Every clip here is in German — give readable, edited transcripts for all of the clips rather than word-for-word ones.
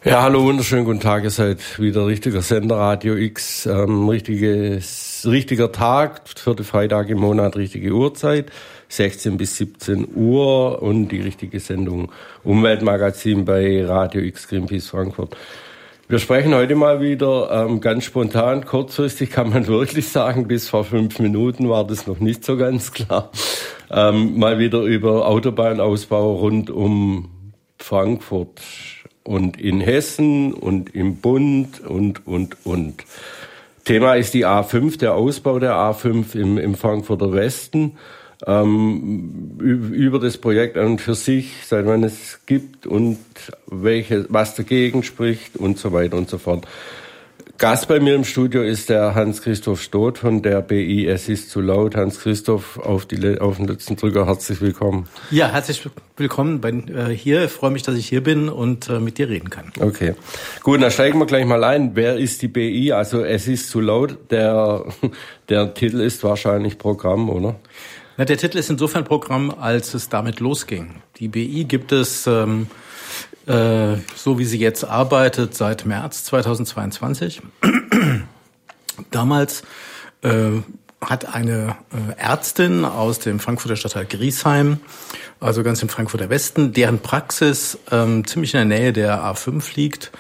Ja, hallo, wunderschönen guten Tag. Ihr seid wieder richtiger Sender, Radio X, richtiger Tag, vierte Freitag im Monat, richtige Uhrzeit, 16 bis 17 Uhr und die richtige Sendung Umweltmagazin bei Radio X Greenpeace Frankfurt. Wir sprechen heute mal wieder ganz spontan, kurzfristig kann man wirklich sagen, bis vor 5 Minuten war das noch nicht so ganz klar, mal wieder über Autobahnausbau rund um Frankfurt. Und in Hessen und im Bund und. Thema ist die A5, der Ausbau der A5 im Frankfurter Westen. Über das Projekt an und für sich, seit wann es gibt und was dagegen spricht und so weiter und so fort. Gast bei mir im Studio ist der Hans-Christoph Stoth von der BI Es ist zu laut. Hans-Christoph, auf den letzten Drücker herzlich willkommen. Ja, herzlich willkommen hier. Ich freue mich, dass ich hier bin und mit dir reden kann. Okay, gut, dann steigen wir gleich mal ein. Wer ist die BI? Also Es ist zu laut. Der Titel ist wahrscheinlich Programm, oder? Na, der Titel ist insofern Programm, als es damit losging. Die BI gibt es so wie sie jetzt arbeitet, seit März 2022. Damals hat eine Ärztin aus dem Frankfurter Stadtteil Griesheim, also ganz im Frankfurter Westen, deren Praxis ziemlich in der Nähe der A5 liegt,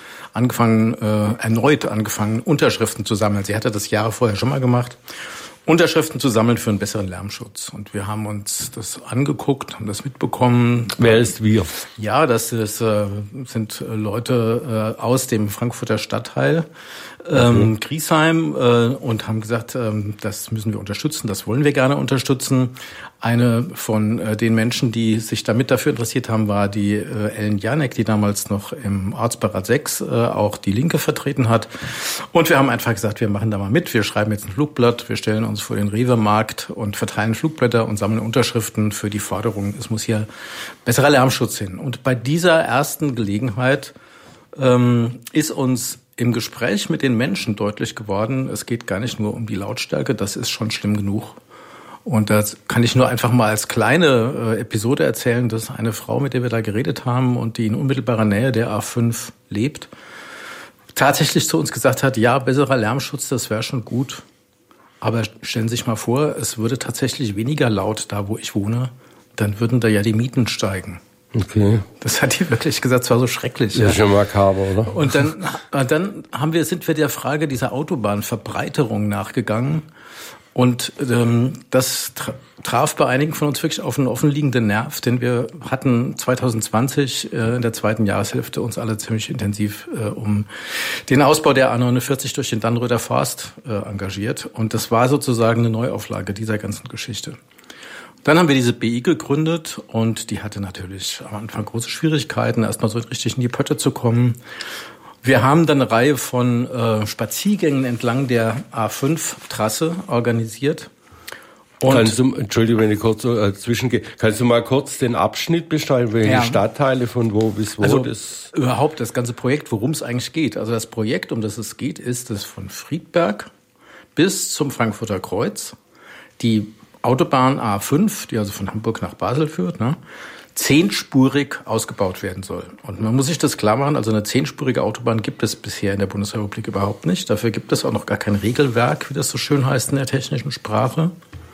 erneut angefangen, Unterschriften zu sammeln. Sie hatte das Jahre vorher schon mal gemacht. Unterschriften zu sammeln für einen besseren Lärmschutz. Und wir haben uns das angeguckt, haben das mitbekommen. Wer ist wir? Ja, das sind Leute aus dem Frankfurter Stadtteil Griesheim und haben gesagt, das müssen wir unterstützen, das wollen wir gerne unterstützen. Eine von den Menschen, die sich damit dafür interessiert haben, war die Ellen Janek, die damals noch im Ortsbeirat 6 auch die Linke vertreten hat. Und wir haben einfach gesagt, wir machen da mal mit, wir schreiben jetzt ein Flugblatt, wir stellen uns vor den Rewe-Markt und verteilen Flugblätter und sammeln Unterschriften für die Forderung, es muss hier besserer Lärmschutz hin. Und bei dieser ersten Gelegenheit ist uns im Gespräch mit den Menschen deutlich geworden, es geht gar nicht nur um die Lautstärke, das ist schon schlimm genug. Und das kann ich nur einfach mal als kleine Episode erzählen, dass eine Frau, mit der wir da geredet haben und die in unmittelbarer Nähe der A5 lebt, tatsächlich zu uns gesagt hat, ja, besserer Lärmschutz, das wäre schon gut. Aber stellen Sie sich mal vor, es würde tatsächlich weniger laut da, wo ich wohne, dann würden da ja die Mieten steigen. Okay. Das hat die wirklich gesagt, es war so schrecklich. Das ist schon makaber, oder? Und dann sind wir der Frage dieser Autobahnverbreiterung nachgegangen. Und das traf bei einigen von uns wirklich auf einen offenliegenden Nerv, denn wir hatten 2020 in der zweiten Jahreshälfte uns alle ziemlich intensiv um den Ausbau der A49 durch den Dannröder Forst engagiert. Und das war sozusagen eine Neuauflage dieser ganzen Geschichte. Dann haben wir diese BI gegründet und die hatte natürlich am Anfang große Schwierigkeiten, erstmal so richtig in die Pötte zu kommen. Wir haben dann eine Reihe von Spaziergängen entlang der A5-Trasse organisiert. Entschuldigung, wenn ich kurz zwischengehe. Kannst du mal kurz den Abschnitt beschreiben, welche Stadtteile von wo bis wo? Also überhaupt das ganze Projekt, worum es eigentlich geht. Also das Projekt, um das es geht, ist es von Friedberg bis zum Frankfurter Kreuz. Die Autobahn A5, die also von Hamburg nach Basel führt, 10-spurig ausgebaut werden soll. Und man muss sich das klar machen, also eine 10-spurige Autobahn gibt es bisher in der Bundesrepublik überhaupt nicht. Dafür gibt es auch noch gar kein Regelwerk, wie das so schön heißt in der technischen Sprache.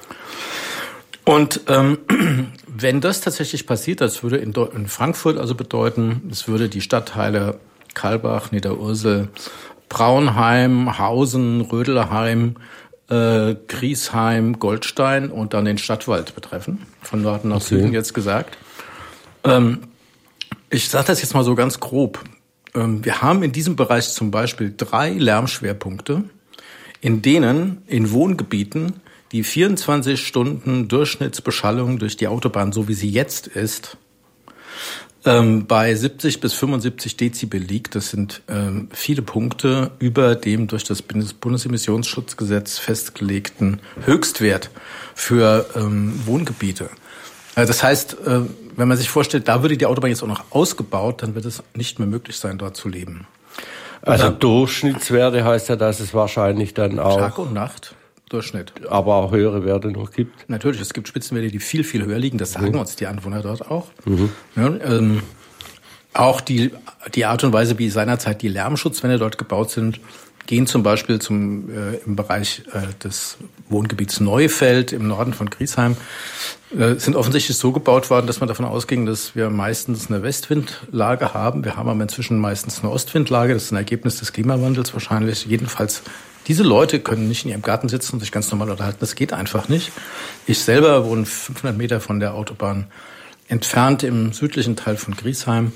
Und wenn das tatsächlich passiert, das würde in Frankfurt also bedeuten, es würde die Stadtteile Kalbach, Niederursel, Braunheim, Hausen, Rödelheim, Griesheim, Goldstein und dann den Stadtwald betreffen, von Norden nach Süden jetzt gesagt. Ich sage das jetzt mal so ganz grob. Wir haben in diesem Bereich zum Beispiel 3 Lärmschwerpunkte, in denen in Wohngebieten die 24 Stunden Durchschnittsbeschallung durch die Autobahn, so wie sie jetzt ist, bei 70 bis 75 Dezibel liegt. Das sind viele Punkte über dem durch das Bundesemissionsschutzgesetz festgelegten Höchstwert für Wohngebiete. Das heißt, wenn man sich vorstellt, da würde die Autobahn jetzt auch noch ausgebaut, dann wird es nicht mehr möglich sein, dort zu leben. Also Durchschnittswerte heißt ja, dass es wahrscheinlich dann auch Tag und Nacht Durchschnitt. Aber auch höhere Werte noch gibt. Natürlich, es gibt Spitzenwerte, die viel, viel höher liegen. Das sagen uns die Anwohner dort auch. Mhm. Ja, Auch die Art und Weise, wie seinerzeit die Lärmschutzwände dort gebaut sind, gehen zum Beispiel im Bereich des Wohngebiets Neufeld im Norden von Griesheim, sind offensichtlich so gebaut worden, dass man davon ausging, dass wir meistens eine Westwindlage haben. Wir haben aber inzwischen meistens eine Ostwindlage. Das ist ein Ergebnis des Klimawandels wahrscheinlich. Jedenfalls, diese Leute können nicht in ihrem Garten sitzen und sich ganz normal unterhalten. Das geht einfach nicht. Ich selber wohne 500 Meter von der Autobahn entfernt im südlichen Teil von Griesheim.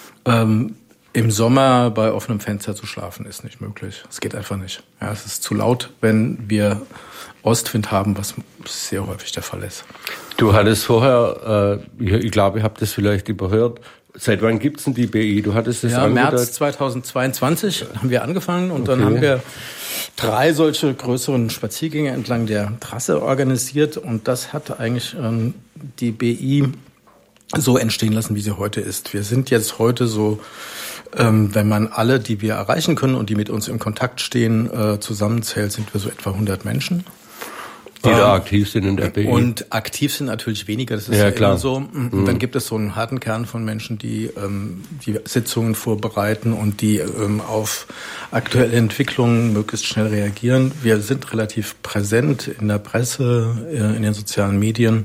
Im Sommer bei offenem Fenster zu schlafen ist nicht möglich. Es geht einfach nicht. Ja, es ist zu laut, wenn wir Ostwind haben, was sehr häufig der Fall ist. Du hattest vorher, ich glaube, ich habe das vielleicht überhört. Seit wann gibt's denn die BI? Du hattest das angedeutet. März 2022 haben wir angefangen und dann haben wir 3 solche größeren Spaziergänge entlang der Trasse organisiert und das hat eigentlich die BI so entstehen lassen, wie sie heute ist. Wir sind jetzt heute so, wenn man alle, die wir erreichen können und die mit uns in Kontakt stehen, zusammenzählt, sind wir so etwa 100 Menschen. Die da aktiv sind in der BI. Und aktiv sind natürlich weniger, das ist ja immer so. Und dann gibt es so einen harten Kern von Menschen, die die Sitzungen vorbereiten und die auf aktuelle Entwicklungen möglichst schnell reagieren. Wir sind relativ präsent in der Presse, in den sozialen Medien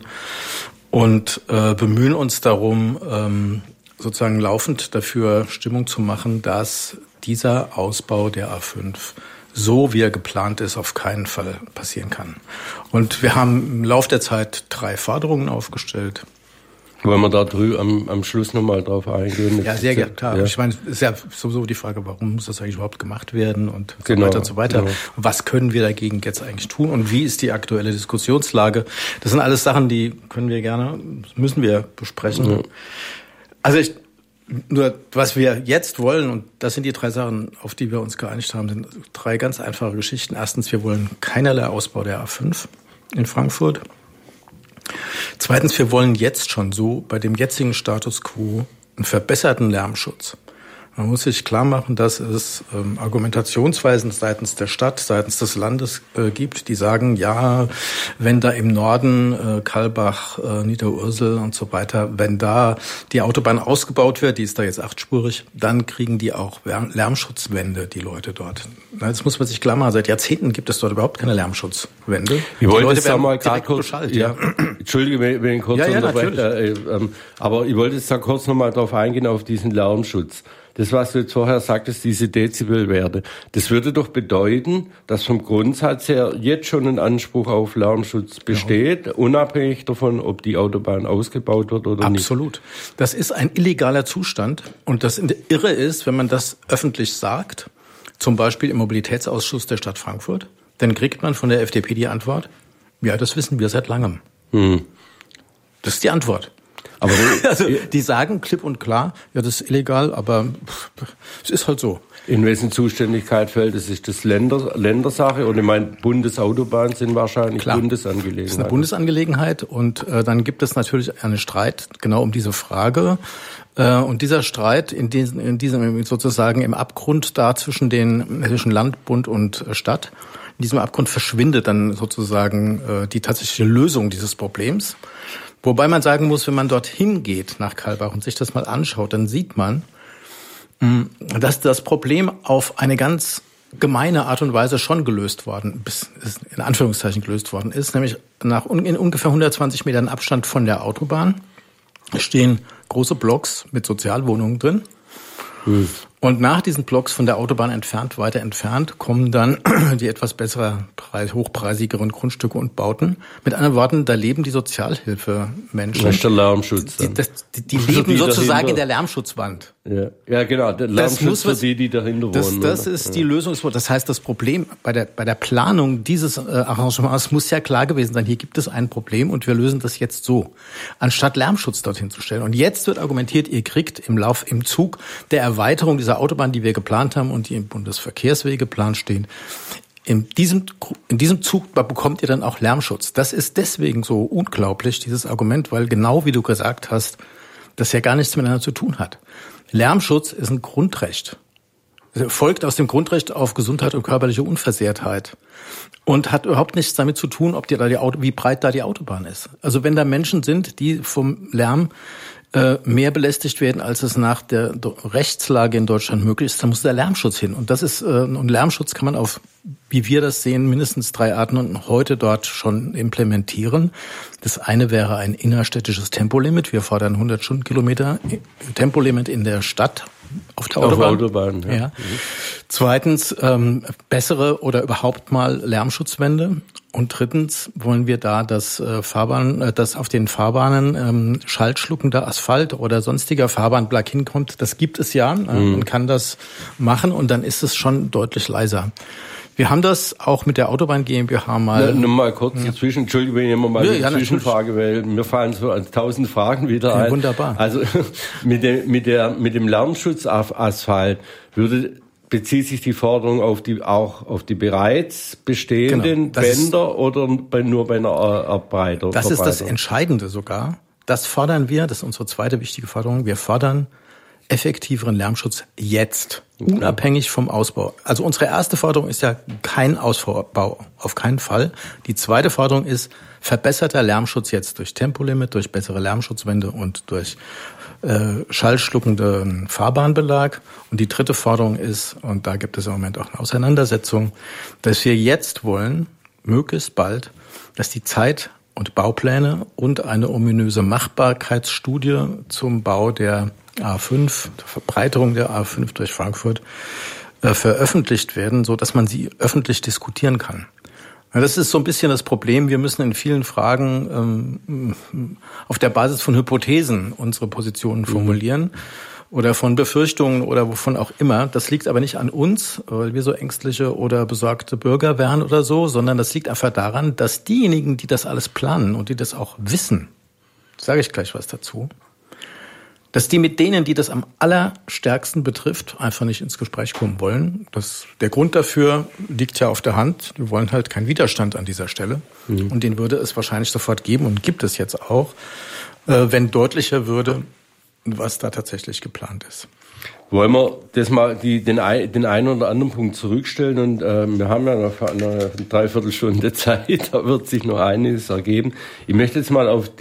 und bemühen uns darum, sozusagen laufend dafür Stimmung zu machen, dass dieser Ausbau der A5 so wie er geplant ist, auf keinen Fall passieren kann. Und wir haben im Laufe der Zeit 3 Forderungen aufgestellt. Wollen wir da drüben am Schluss nochmal drauf eingehen? Ja, sehr gerne, klar. Ja. Ich meine, es ist ja sowieso die Frage, warum muss das eigentlich überhaupt gemacht werden und so weiter und so weiter. Genau. Was können wir dagegen jetzt eigentlich tun und wie ist die aktuelle Diskussionslage? Das sind alles Sachen, die müssen wir besprechen. Ja. Also nur, was wir jetzt wollen, und das sind die 3 Sachen, auf die wir uns geeinigt haben, sind 3 ganz einfache Geschichten. Erstens, wir wollen keinerlei Ausbau der A5 in Frankfurt. Zweitens, wir wollen jetzt schon so bei dem jetzigen Status quo einen verbesserten Lärmschutz. Man muss sich klar machen, dass es Argumentationsweisen seitens der Stadt, seitens des Landes gibt, die sagen, ja, wenn da im Norden Kalbach, Niederursel und so weiter, wenn da die Autobahn ausgebaut wird, die ist da jetzt 8-spurig, dann kriegen die auch Lärmschutzwände, die Leute dort. Das muss man sich klar machen. Seit Jahrzehnten gibt es dort überhaupt keine Lärmschutzwände. Ich wollte jetzt da mal gerade kurz, Entschuldige, wenn ich kurz unterbreche, aber ich wollte jetzt da kurz nochmal drauf eingehen, auf diesen Lärmschutz. Das, was du jetzt vorher sagtest, diese Dezibelwerte, das würde doch bedeuten, dass vom Grundsatz her jetzt schon ein Anspruch auf Lärmschutz besteht, unabhängig davon, ob die Autobahn ausgebaut wird oder nicht. Absolut. Das ist ein illegaler Zustand. Und das Irre ist, wenn man das öffentlich sagt, zum Beispiel im Mobilitätsausschuss der Stadt Frankfurt, dann kriegt man von der FDP die Antwort, ja, das wissen wir seit langem. Das ist die Antwort. Aber also, die sagen klipp und klar, ja, das ist illegal, aber es ist halt so. In wessen Zuständigkeit fällt es? Ist das Ländersache? Und ich meine, Bundesautobahnen sind wahrscheinlich Bundesangelegenheit. Das ist eine Bundesangelegenheit und dann gibt es natürlich einen Streit genau um diese Frage. Und dieser Streit in diesem sozusagen im Abgrund da zwischen Land, Bund und Stadt, in diesem Abgrund verschwindet dann sozusagen die tatsächliche Lösung dieses Problems. Wobei man sagen muss, wenn man dorthin geht nach Kalbach und sich das mal anschaut, dann sieht man, dass das Problem auf eine ganz gemeine Art und Weise schon gelöst worden, in Anführungszeichen gelöst worden ist, nämlich in ungefähr 120 Metern Abstand von der Autobahn stehen große Blocks mit Sozialwohnungen drin. Und nach diesen Blocks von der Autobahn weiter entfernt, kommen dann die etwas hochpreisigeren Grundstücke und Bauten. Mit anderen Worten, da leben die Sozialhilfemenschen. Das ist der Lärmschutz. Die leben sozusagen dahinter. In der Lärmschutzwand. Ja, genau. Der Lärmschutz für die dahinter wohnen. Das ist die Lösung. Das heißt, das Problem bei der Planung dieses Arrangements muss ja klar gewesen sein. Hier gibt es ein Problem und wir lösen das jetzt so. Anstatt Lärmschutz dorthin zu stellen. Und jetzt wird argumentiert, ihr kriegt im Zug der Erweiterung dieser Autobahn, die wir geplant haben und die im Bundesverkehrswege geplant stehen, in diesem Zug bekommt ihr dann auch Lärmschutz. Das ist deswegen so unglaublich, dieses Argument, weil genau wie du gesagt hast, das ja gar nichts miteinander zu tun hat. Lärmschutz ist ein Grundrecht. Folgt aus dem Grundrecht auf Gesundheit und körperliche Unversehrtheit und hat überhaupt nichts damit zu tun, wie breit da die Autobahn ist. Also wenn da Menschen sind, die vom Lärm mehr belästigt werden, als es nach der Rechtslage in Deutschland möglich ist, dann muss der Lärmschutz hin. Und das ist, und Lärmschutz kann man auf, wie wir das sehen, mindestens 3 Arten und heute dort schon implementieren. Das eine wäre ein innerstädtisches Tempolimit. Wir fordern 100 Stundenkilometer Tempolimit in der Stadt auf der Autobahn. Ja. Zweitens, bessere oder überhaupt mal Lärmschutzwände. Und drittens wollen wir da, dass auf den Fahrbahnen schallschluckender Asphalt oder sonstiger Fahrbahnbelag hinkommt. Das gibt es ja. Man kann das machen und dann ist es schon deutlich leiser. Wir haben das auch mit der Autobahn GmbH mal... Nur mal kurz dazwischen, Entschuldigung, wenn ich immer mal eine Zwischenfrage, weil mir fallen so 1000 Fragen wieder ein. Wunderbar. Also mit dem Lärmschutz auf Asphalt bezieht sich die Forderung auf die bereits bestehenden Bänder oder nur bei einer Verbreiterung? Das ist das Entscheidende sogar. Das fordern wir, das ist unsere zweite wichtige Forderung. Wir fordern effektiveren Lärmschutz jetzt, unabhängig vom Ausbau. Also unsere erste Forderung ist ja kein Ausbau, auf keinen Fall. Die zweite Forderung ist verbesserter Lärmschutz jetzt durch Tempolimit, durch bessere Lärmschutzwände und durch schallschluckenden Fahrbahnbelag. Und die dritte Forderung ist, und da gibt es im Moment auch eine Auseinandersetzung, dass wir jetzt wollen, möglichst bald, dass die Zeit- und Baupläne und eine ominöse Machbarkeitsstudie zum Bau der A5, der Verbreiterung der A5 durch Frankfurt, veröffentlicht werden, so dass man sie öffentlich diskutieren kann. Das ist so ein bisschen das Problem. Wir müssen in vielen Fragen auf der Basis von Hypothesen unsere Positionen formulieren oder von Befürchtungen oder wovon auch immer. Das liegt aber nicht an uns, weil wir so ängstliche oder besorgte Bürger wären oder so, sondern das liegt einfach daran, dass diejenigen, die das alles planen und die das auch wissen, sage ich gleich was dazu, dass die mit denen, die das am allerstärksten betrifft, einfach nicht ins Gespräch kommen wollen. Der Grund dafür liegt ja auf der Hand. Wir wollen halt keinen Widerstand an dieser Stelle. Und den würde es wahrscheinlich sofort geben und gibt es jetzt auch, wenn deutlicher würde, was da tatsächlich geplant ist. Wollen wir das mal den einen oder anderen Punkt zurückstellen und wir haben ja noch eine Dreiviertelstunde Zeit, da wird sich noch einiges ergeben. Ich möchte jetzt mal auf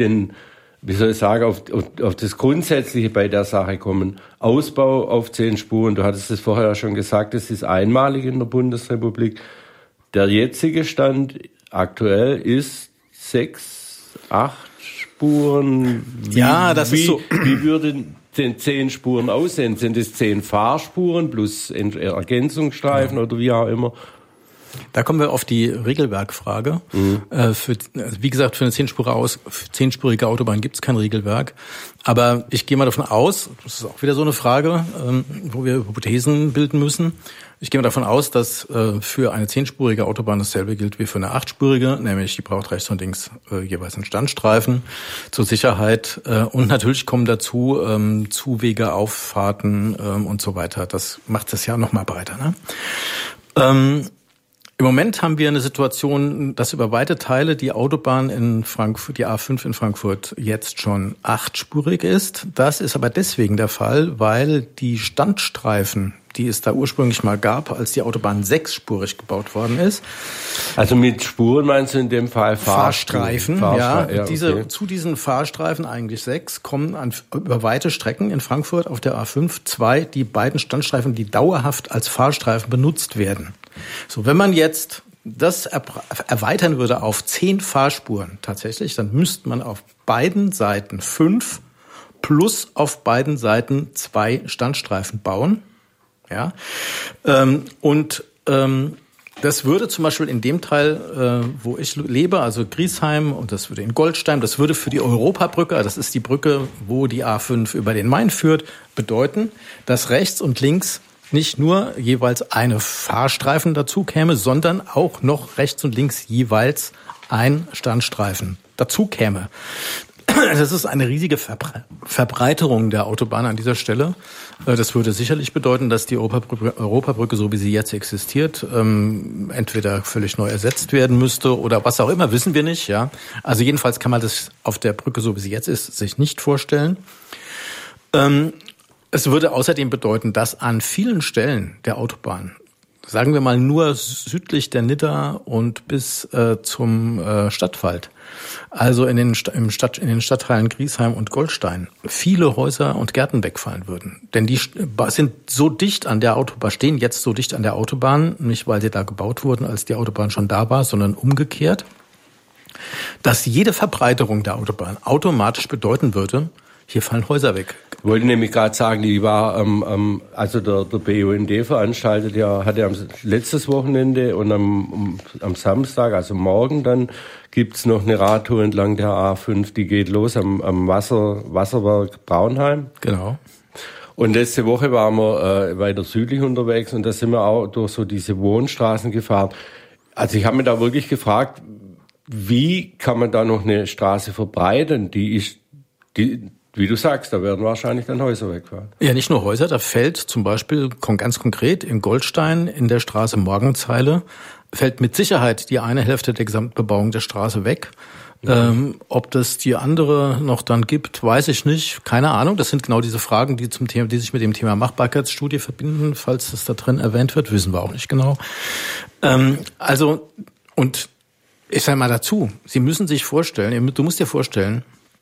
das Grundsätzliche bei der Sache kommen. Ausbau auf 10 Spuren, du hattest es vorher ja schon gesagt, das ist einmalig in der Bundesrepublik. Der jetzige Stand aktuell ist 6, 8 Spuren. Ist so. Wie würden denn 10 Spuren aussehen? Sind es 10 Fahrspuren plus Ergänzungsstreifen oder wie auch immer? Da kommen wir auf die Regelwerkfrage. Wie gesagt, für eine 10-spurige Autobahn gibt es kein Regelwerk. Aber ich gehe mal davon aus, das ist auch wieder so eine Frage, wo wir Hypothesen bilden müssen. Ich gehe mal davon aus, dass für eine 10-spurige Autobahn dasselbe gilt wie für eine 8-spurige, nämlich die braucht rechts und links jeweils einen Standstreifen zur Sicherheit. Und natürlich kommen dazu Zuwege, Auffahrten und so weiter. Das macht das ja noch mal breiter, ne? Im Moment haben wir eine Situation, dass über weite Teile die Autobahn in Frankfurt, die A5 in Frankfurt, jetzt schon 8-spurig ist. Das ist aber deswegen der Fall, weil die Standstreifen, die es da ursprünglich mal gab, als die Autobahn 6-spurig gebaut worden ist. Also mit Spuren meinst du in dem Fall Fahrstreifen? Ja, okay. Zu diesen Fahrstreifen, eigentlich 6, kommen über weite Strecken in Frankfurt auf der A5 die beiden Standstreifen, die dauerhaft als Fahrstreifen benutzt werden. So, wenn man jetzt das erweitern würde auf 10 Fahrspuren tatsächlich, dann müsste man auf beiden Seiten 5 plus auf beiden Seiten 2 Standstreifen bauen. Ja, das würde zum Beispiel in dem Teil, wo ich lebe, also Griesheim, und das würde in Goldstein, das würde für die Europabrücke, das ist die Brücke, wo die A5 über den Main führt, bedeuten, dass rechts und links nicht nur jeweils eine Fahrstreifen dazu käme, sondern auch noch rechts und links jeweils ein Standstreifen dazu käme. Das ist eine riesige Verbreiterung der Autobahn an dieser Stelle. Das würde sicherlich bedeuten, dass die Europabrücke, so wie sie jetzt existiert, entweder völlig neu ersetzt werden müsste oder was auch immer, wissen wir nicht. Ja, also jedenfalls kann man das auf der Brücke, so wie sie jetzt ist, sich nicht vorstellen. Es würde außerdem bedeuten, dass an vielen Stellen der Autobahn sagen wir mal nur südlich der Nidda und bis zum Stadtwald, also in den Stadtteilen Griesheim und Goldstein, viele Häuser und Gärten wegfallen würden. Denn die sind so dicht an der Autobahn, stehen jetzt so dicht an der Autobahn, nicht weil sie da gebaut wurden, als die Autobahn schon da war, sondern umgekehrt, dass jede Verbreiterung der Autobahn automatisch bedeuten würde, hier fallen Häuser weg. Ich wollte nämlich gerade sagen, die war, also der BUND veranstaltet hatte am letztes Wochenende und am Samstag, also morgen dann, gibt's noch eine Radtour entlang der A5, die geht los am Wasserwerk Braunheim. Genau. Und letzte Woche waren wir weiter südlich unterwegs und da sind wir auch durch so diese Wohnstraßen gefahren. Also ich habe mich da wirklich gefragt, wie kann man da noch eine Straße verbreitern? Wie du sagst, da werden wahrscheinlich dann Häuser wegfahren. Ja, nicht nur Häuser, da fällt zum Beispiel ganz konkret in Goldstein in der Straße Morgenzeile, fällt mit Sicherheit die eine Hälfte der Gesamtbebauung der Straße weg. Ob das die andere noch dann gibt, weiß ich nicht. Keine Ahnung. Das sind genau diese Fragen, die sich mit dem Thema Machbarkeitsstudie verbinden. Falls das da drin erwähnt wird, wissen wir auch nicht genau. Und ich sage mal dazu, Sie müssen sich vorstellen, du musst dir vorstellen,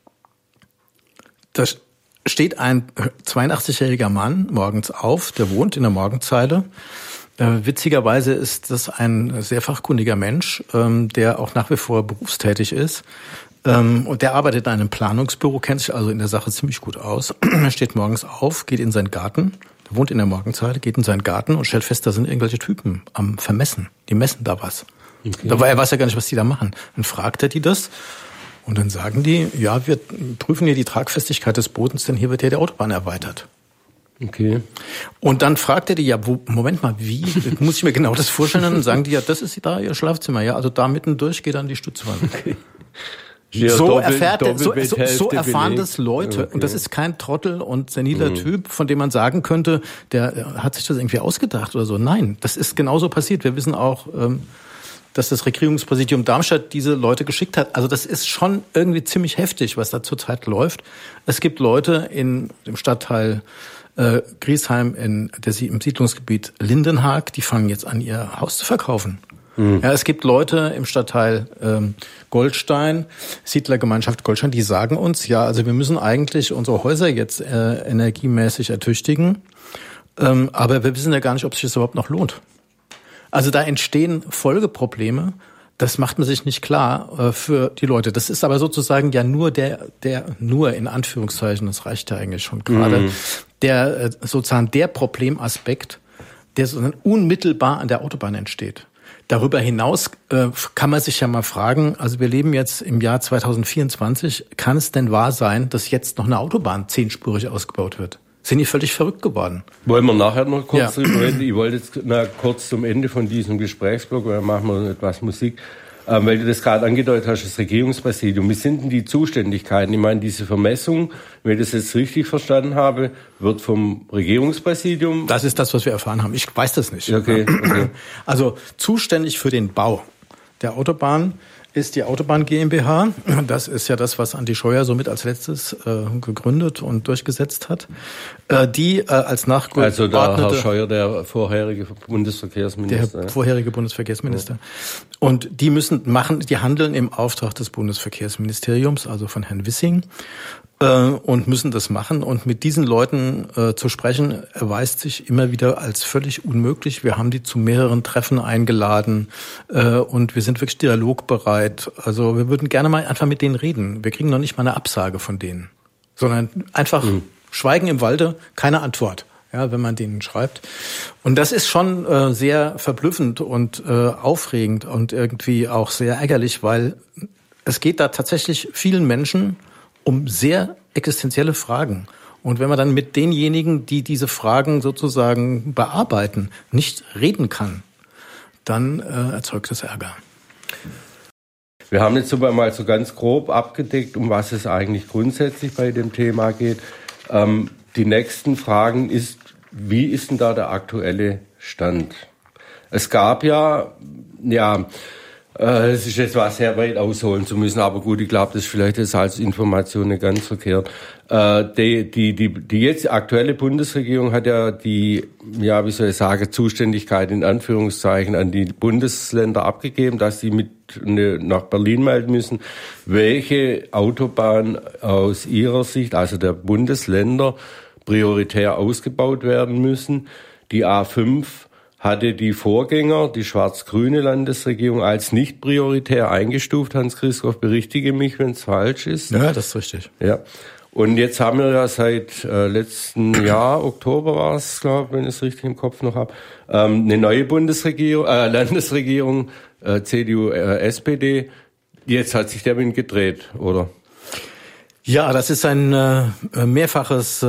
da steht ein 82-jähriger Mann morgens auf, der wohnt in der Morgenzeile. Witzigerweise ist das ein sehr fachkundiger Mensch, der auch nach wie vor berufstätig ist. Und der arbeitet in einem Planungsbüro, kennt sich also in der Sache ziemlich gut aus. Er steht morgens auf, geht in seinen Garten, der wohnt in der Morgenzeile, geht in seinen Garten und stellt fest, da sind irgendwelche Typen am Vermessen. Die messen da was. Okay. Er weiß ja gar nicht, was die da machen. Dann fragt er die das. Und dann sagen die, ja, wir prüfen hier die Tragfestigkeit des Bodens, denn hier wird ja die Autobahn erweitert. Okay. Und dann fragt er die, ja, Moment mal, wie? Muss ich mir genau das vorstellen? Und dann sagen die, ja, das ist da ihr Schlafzimmer, ja, also da mittendurch geht dann die Stützwand. Okay. So erfahren das Leute. Okay. Und das ist kein Trottel und seniler Typ, von dem man sagen könnte, der hat sich das irgendwie ausgedacht oder so. Nein, das ist genauso passiert. Wir wissen auch, dass das Regierungspräsidium Darmstadt diese Leute geschickt hat. Also das ist schon irgendwie ziemlich heftig, was da zurzeit läuft. Es gibt Leute in dem Stadtteil Griesheim im Siedlungsgebiet Lindenhag, die fangen jetzt an, ihr Haus zu verkaufen. Ja, es gibt Leute im Stadtteil Goldstein, Siedlergemeinschaft Goldstein, die sagen uns, ja, also wir müssen eigentlich unsere Häuser jetzt energiemäßig ertüchtigen, aber wir wissen ja gar nicht, ob sich das überhaupt noch lohnt. Also da entstehen Folgeprobleme, das macht man sich nicht klar für die Leute. Das ist aber sozusagen ja nur nur in Anführungszeichen, das reicht ja eigentlich schon gerade, sozusagen der Problemaspekt, der sozusagen unmittelbar an der Autobahn entsteht. Darüber hinaus kann man sich ja mal fragen, also wir leben jetzt im Jahr 2024, kann es denn wahr sein, dass jetzt noch eine Autobahn 10-spurig ausgebaut wird? Sind die völlig verrückt geworden? Wollen wir nachher noch kurz drüber reden? Ich wollte jetzt kurz zum Ende von diesem Gesprächsblock, weil dann machen wir etwas Musik, weil du das gerade angedeutet hast, das Regierungspräsidium. Wie sind denn die Zuständigkeiten? Ich meine, diese Vermessung, wenn ich das jetzt richtig verstanden habe, wird vom Regierungspräsidium... Das ist das, was wir erfahren haben. Ich weiß das nicht. Okay. Also zuständig für den Bau der Autobahn ist die Autobahn GmbH. Das ist ja das, was Andi Scheuer somit als letztes gegründet und durchgesetzt hat. Die als nachgeordnete... Also der Herr Scheuer, der vorherige Bundesverkehrsminister. Der vorherige Bundesverkehrsminister. Ja. Und die die handeln im Auftrag des Bundesverkehrsministeriums, also von Herrn Wissing, und müssen das machen. Und mit diesen Leuten zu sprechen, erweist sich immer wieder als völlig unmöglich. Wir haben die zu mehreren Treffen eingeladen und wir sind wirklich dialogbereit. Also wir würden gerne mal einfach mit denen reden. Wir kriegen noch nicht mal eine Absage von denen, sondern einfach Schweigen im Walde, keine Antwort. Ja, wenn man denen schreibt. Und das ist schon sehr verblüffend und aufregend und irgendwie auch sehr ärgerlich, weil es geht da tatsächlich vielen Menschen um sehr existenzielle Fragen. Und wenn man dann mit denjenigen, die diese Fragen sozusagen bearbeiten, nicht reden kann, dann erzeugt das Ärger. Wir haben jetzt aber mal so ganz grob abgedeckt, um was es eigentlich grundsätzlich bei dem Thema geht. Die nächsten Fragen ist, wie ist denn da der aktuelle Stand? Es gab Das ist jetzt was sehr weit ausholen zu müssen, aber gut, ich glaube, das ist vielleicht jetzt als Information nicht ganz verkehrt. Die jetzt aktuelle Bundesregierung hat ja wie soll ich sagen, Zuständigkeit in Anführungszeichen an die Bundesländer abgegeben, dass sie nach Berlin melden müssen, welche Autobahn aus ihrer Sicht, also der Bundesländer, prioritär ausgebaut werden müssen. Die A5 hatte die Vorgänger, die schwarz-grüne Landesregierung, als nicht prioritär eingestuft. Hans-Christoph, berichtige mich, wenn es falsch ist. Ja, das ist richtig. Ja. Und jetzt haben wir ja seit letzten Jahr, Oktober war es, glaube ich, wenn ich es richtig im Kopf noch habe, eine neue Landesregierung, CDU, SPD. Jetzt hat sich der Wind gedreht, oder? Ja, das ist ein mehrfaches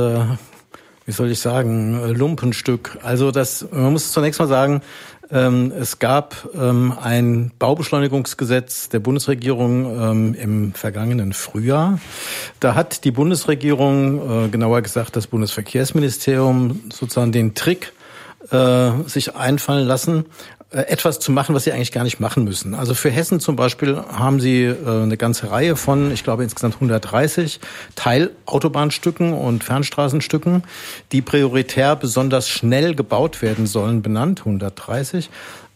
Lumpenstück. Also man muss zunächst mal sagen, es gab ein Baubeschleunigungsgesetz der Bundesregierung im vergangenen Frühjahr. Da hat die Bundesregierung, genauer gesagt das Bundesverkehrsministerium, sozusagen den Trick sich einfallen lassen, etwas zu machen, was sie eigentlich gar nicht machen müssen. Also für Hessen zum Beispiel haben sie eine ganze Reihe von, ich glaube insgesamt 130 Teilautobahnstücken und Fernstraßenstücken, die prioritär besonders schnell gebaut werden sollen, benannt, 130.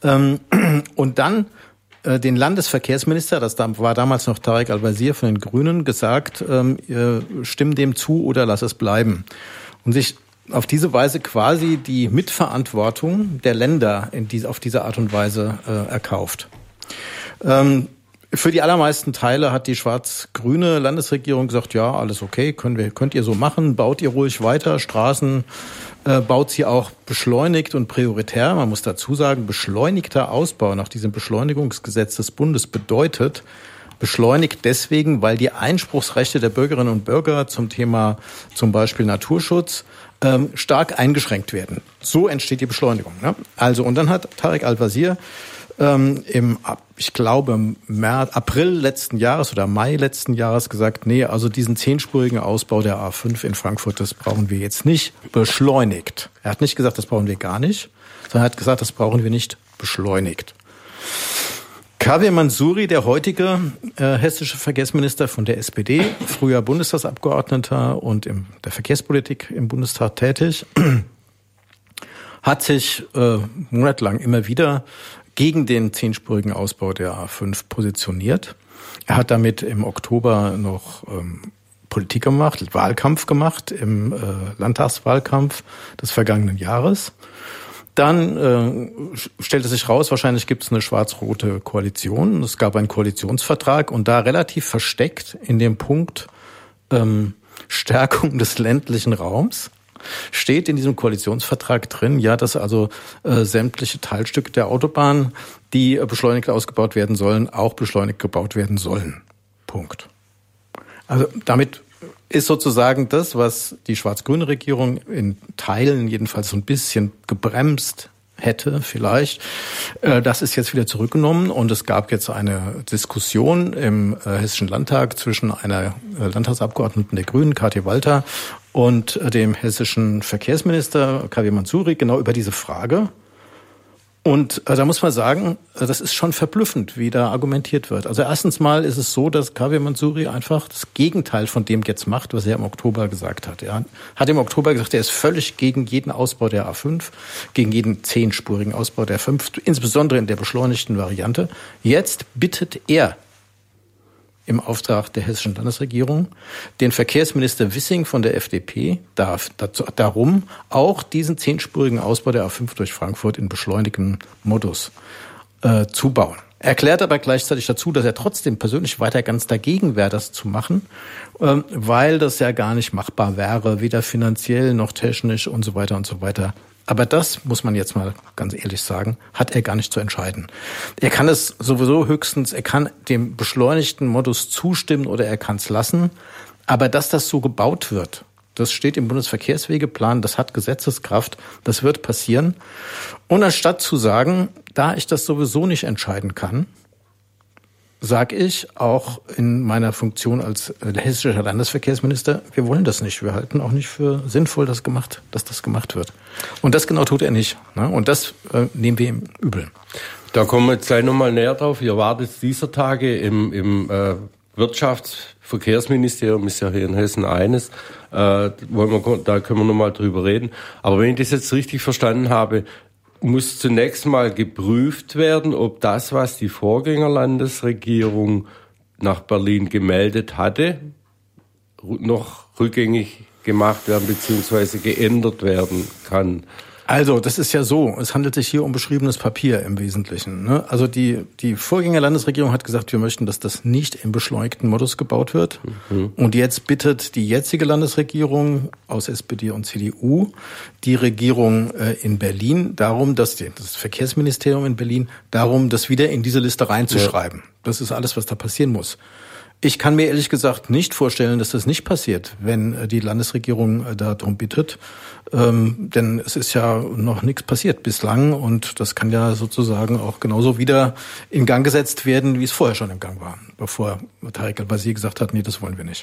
Und dann den Landesverkehrsminister, das war damals noch Tarek Al-Wazir von den Grünen, gesagt, stimm dem zu oder lass es bleiben. Und sich auf diese Weise quasi die Mitverantwortung der Länder auf diese Art und Weise erkauft. Für die allermeisten Teile hat die schwarz-grüne Landesregierung gesagt, ja, alles okay, könnt ihr so machen, baut ihr ruhig weiter, Straßen baut sie auch beschleunigt und prioritär. Man muss dazu sagen, beschleunigter Ausbau nach diesem Beschleunigungsgesetz des Bundes bedeutet, beschleunigt deswegen, weil die Einspruchsrechte der Bürgerinnen und Bürger zum Thema zum Beispiel Naturschutz stark eingeschränkt werden. So entsteht die Beschleunigung. Ne? Also, und dann hat Tarek Al-Wazir ich glaube, April letzten Jahres oder Mai letzten Jahres gesagt, nee, also diesen 10-spurigen Ausbau der A5 in Frankfurt, das brauchen wir jetzt nicht beschleunigt. Er hat nicht gesagt, das brauchen wir gar nicht, sondern er hat gesagt, das brauchen wir nicht beschleunigt. Kaveh Mansuri, der heutige hessische Verkehrsminister von der SPD, früher Bundestagsabgeordneter und in der Verkehrspolitik im Bundestag tätig, hat sich monatelang immer wieder gegen den 10-spurigen Ausbau der A5 positioniert. Er hat damit im Oktober noch Politik gemacht, Wahlkampf gemacht, im Landtagswahlkampf des vergangenen Jahres. Dann stellte sich raus, wahrscheinlich gibt es eine schwarz-rote Koalition. Es gab einen Koalitionsvertrag und da relativ versteckt in dem Punkt Stärkung des ländlichen Raums steht in diesem Koalitionsvertrag drin, ja, dass also sämtliche Teilstücke der Autobahn, die beschleunigt ausgebaut werden sollen, auch beschleunigt gebaut werden sollen. Punkt. Also damit ist sozusagen das, was die schwarz-grüne Regierung in Teilen jedenfalls so ein bisschen gebremst hätte vielleicht, das ist jetzt wieder zurückgenommen und es gab jetzt eine Diskussion im Hessischen Landtag zwischen einer Landtagsabgeordneten der Grünen, Katja Walter, und dem hessischen Verkehrsminister Kaveh Mansuri genau über diese Frage. Und da muss man sagen, das ist schon verblüffend, wie da argumentiert wird. Also erstens mal ist es so, dass Kaveh Mansuri einfach das Gegenteil von dem jetzt macht, was er im Oktober gesagt hat. Er hat im Oktober gesagt, er ist völlig gegen jeden Ausbau der A5, gegen jeden 10-spurigen Ausbau der A5, insbesondere in der beschleunigten Variante. Jetzt bittet er im Auftrag der hessischen Landesregierung den Verkehrsminister Wissing von der FDP darum, auch diesen 10-spurigen Ausbau der A5 durch Frankfurt in beschleunigtem Modus zu bauen. Er erklärt aber gleichzeitig dazu, dass er trotzdem persönlich weiter ganz dagegen wäre, das zu machen, weil das ja gar nicht machbar wäre, weder finanziell noch technisch und so weiter und so weiter. Aber das, muss man jetzt mal ganz ehrlich sagen, hat er gar nicht zu entscheiden. Er kann es sowieso höchstens, er kann dem beschleunigten Modus zustimmen oder er kann es lassen. Aber dass das so gebaut wird, das steht im Bundesverkehrswegeplan, das hat Gesetzeskraft, das wird passieren. Und anstatt zu sagen, da ich das sowieso nicht entscheiden kann, sage ich auch in meiner Funktion als hessischer Landesverkehrsminister, wir wollen das nicht. Wir halten auch nicht für sinnvoll, dass das gemacht wird. Und das genau tut er nicht. Und das nehmen wir ihm übel. Da kommen wir jetzt gleich nochmal näher drauf. Ihr wart jetzt dieser Tage im Wirtschaftsverkehrsministerium, ist ja hier in Hessen eines. Da können wir nochmal drüber reden. Aber wenn ich das jetzt richtig verstanden habe, muss zunächst mal geprüft werden, ob das, was die Vorgängerlandesregierung nach Berlin gemeldet hatte, noch rückgängig gemacht werden bzw. geändert werden kann. Also, das ist ja so, es handelt sich hier um beschriebenes Papier im Wesentlichen. Ne? Also die Vorgängerlandesregierung hat gesagt, wir möchten, dass das nicht im beschleunigten Modus gebaut wird. Mhm. Und jetzt bittet die jetzige Landesregierung aus SPD und CDU die Regierung in Berlin darum, das Verkehrsministerium in Berlin, darum, das wieder in diese Liste reinzuschreiben. Ja. Das ist alles, was da passieren muss. Ich kann mir ehrlich gesagt nicht vorstellen, dass das nicht passiert, wenn die Landesregierung darum bittet. Denn es ist ja noch nichts passiert bislang und das kann ja sozusagen auch genauso wieder in Gang gesetzt werden, wie es vorher schon im Gang war, bevor Tarek Al-Wazir gesagt hat, nee, das wollen wir nicht.